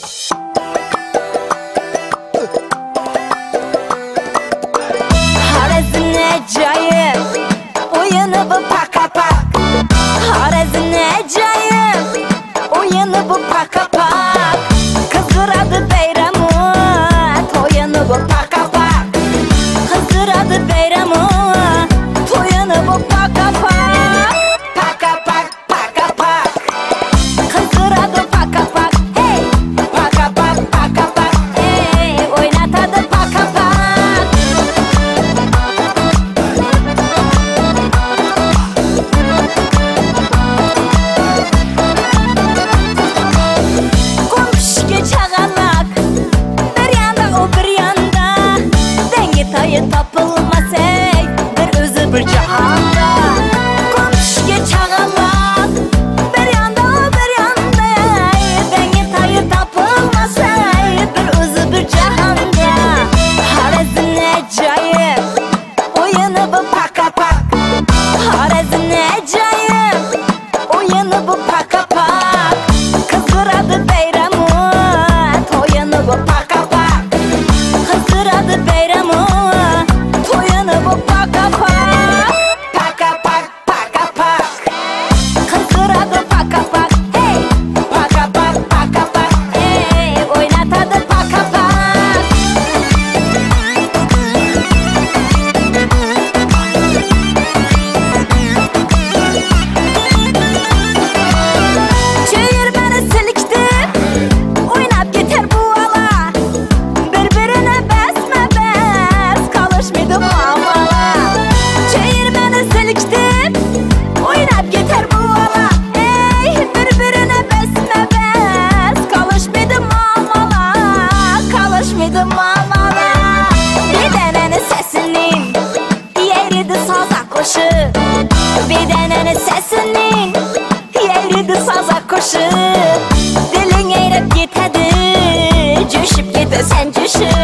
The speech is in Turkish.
Harazın acayip oyunu bu paka pak. Harazın acayip oyunu bu paka pak. Kızır adı Beyramı toyunu bu paka pak. Kızır adı Beyramı toyunu bu paka pak. Paka pak paka pak. Kızır adı paka pak. Hey paka pak paka pak. Hey oynat adı paka pak. Komşuya çağalak bir yanda o bir yanda. Dengi tayı tapılmaz ey bir özü bir cihanda. Komşuya çağalak bir yanda o bir yanda. Dengi tayı tapılmaz ey bir özü bir cihanda. Harazın acayip oyunu bu paka pak. Harazın acayip oyunu bu paka pak. Kızır adı Beyramı toyunu bu paka pak. Kızır adı Beyramı toyunu bu paka pak. Paka pak paka pak. Kızır adı paka pak. Hey paka pak paka pak. Hey oynat adı paka pak. Çevirmeni siliktir oynap yeter bu ala. Birbirine besme bes kalışmaydı muamala. Çevirmeni siliktir oynap yeter bu ala. Ey birbirine besme bes kalışmaydı muamala. Kalışmaydı muamala. Bir denenin sesinin yeriydi saza koşu. Bir denenin sesinin yeriydi saza koşu. Dilin eğrep gitedi, cüşüp gide sen cüşüp.